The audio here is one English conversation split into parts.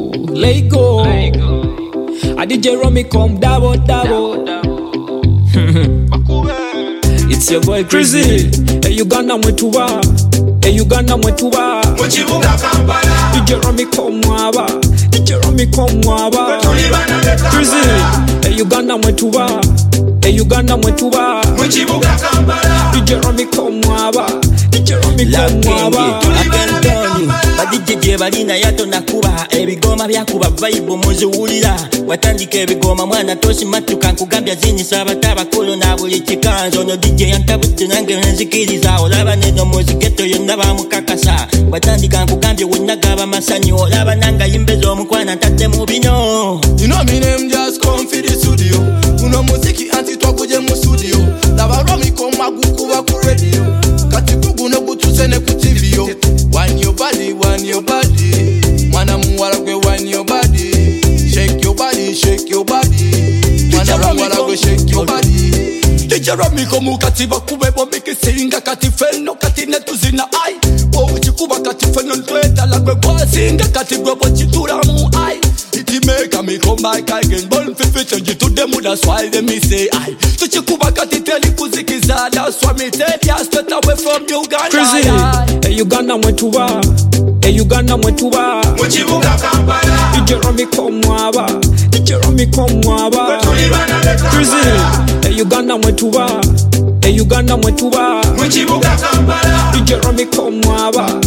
let go. I DJ Romy come double. It's your boy Crazy. Hey Uganda mwetuba. Muchibuga Kampala. DJ Romy come mwaba. Crazy. Hey Uganda mwetuba. Muchibuga Kampala. DJ Romy come mwaba. badijje balina yato nakuba ebigoma byakuba vibe muziwulira watandika ebigoma mwana tosi matuka nkugambya zinyisa abatabakulu na buli kikanzo no DJ yantabudde nange nzikiriza olaba neno muziketo yonna bamukakasa watandika nkugambye wonnagaba masanyu olaba nanga yimbeza omukwana ntadde mu bino. You know me name just come for the studio. Uno muziki anti twakuje mu studio. Laba Romy koma gukuba ku radio. Kati kuguno gutuzene ku TV yo. Wine your body. Mwana muwala gwe wine your body. Shake your body. Mwana muwala gwe shake your body. DJ Romy komu kati bakube bomike singa kati feno kati netuzina ai. Wo uchikuba kati feno ntweta lagwe kwa singa kati gwe bochitura mu ai. Iti make me come back again. Born fifi change to them, that's why they me say I. Tuchikuba kati teli kuzikiza. That's why me tell ya straight away from Uganda. Crazy. Hey Uganda mwetuba. Muchibuga Kampala. DJ Romy come mwaba. Crazy. Hey Uganda mwetuba. Muchibuga Kampala. DJ Romy come mwaba.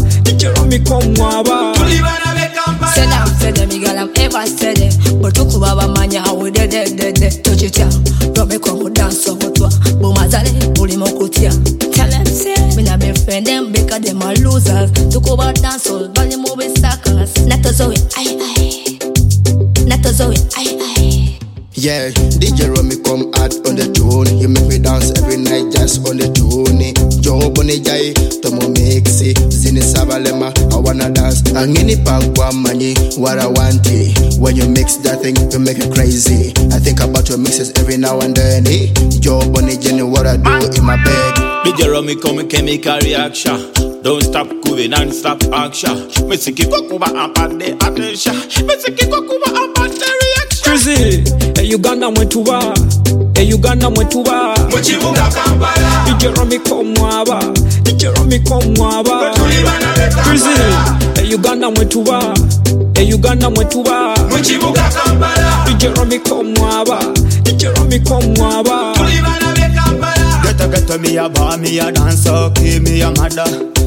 Said them, girl, I'm ever said it. But to Kubaba Mania, how we dead. Touch it, yeah. Romy come dance over to Bumazale, Bulimokutia. Tell them, say, me na be friend them because them are losers. To Kuba dance, all body moving suckers. Not a Zoe, aye. Yeah, DJ Romy come out on the tune. You make me dance every night just on the tune. Joe Bonijay, Tomo Mixi, Zini Sabalema, I wanna dance. Angini Pagwa Mani, what I want it. When you mix that thing, you make it crazy. I think about your mixes every now and then. Joe Bonijay, what I do in my bed. DJ Romy come chemical reaction. Don't stop moving and stop action. Mesiki Kokuba up at the attention. Mesiki Kokuba up at the reaction. Crazy. Hey Uganda mwetuba. Muchibuga Kampala. DJ Romy come mwaba. Crazy. Hey Uganda mwetuba. Muchibuga Kampala. DJ Romy come mwaba. Get me a bar, me a dancer, me a mother.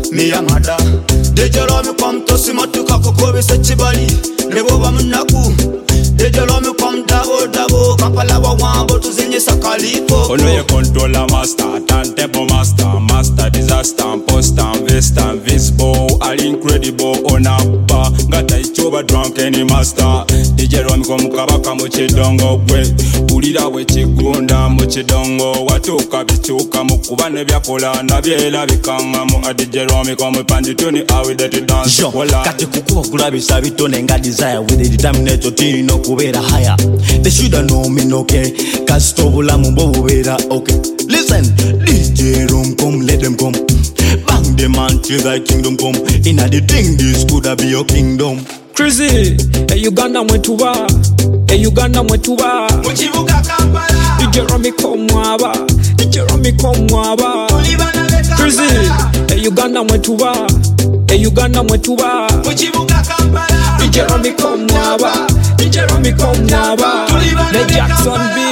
DJ Romy come to simatuka kukobe sechibali. Nebo bamunaku. DJ Romy come double. Kampala wa wambo tuzinye sakalipo. Ono ye controller master, turntable master disaster, post and vest and visible, all incredible on a bar. Gata ichoba drunk any master. DJ Romy come kabaka muchidongo gwe. Ulira we chigunda muchidongo. Watuka bichuka mukuba ne byakola na byela bikanga mu DJ Romy come panditoni awideti dance. Kati kukugula bisabitone nga desire with the determination tino kubera higher. They shoulda know me no care. Cause bulamu bobera okay. Listen, DJ Romy come, let them come. Bang them until thy kingdom come. Inna the thing this coulda be your kingdom. Crazy. Hey Uganda mwetuba. Muchibuga Kampala. DJ Romy come mwaba. Crazy. Hey Uganda mwetuba. Muchibuga Kampala. DJ Romy come mwaba. The Jackson B.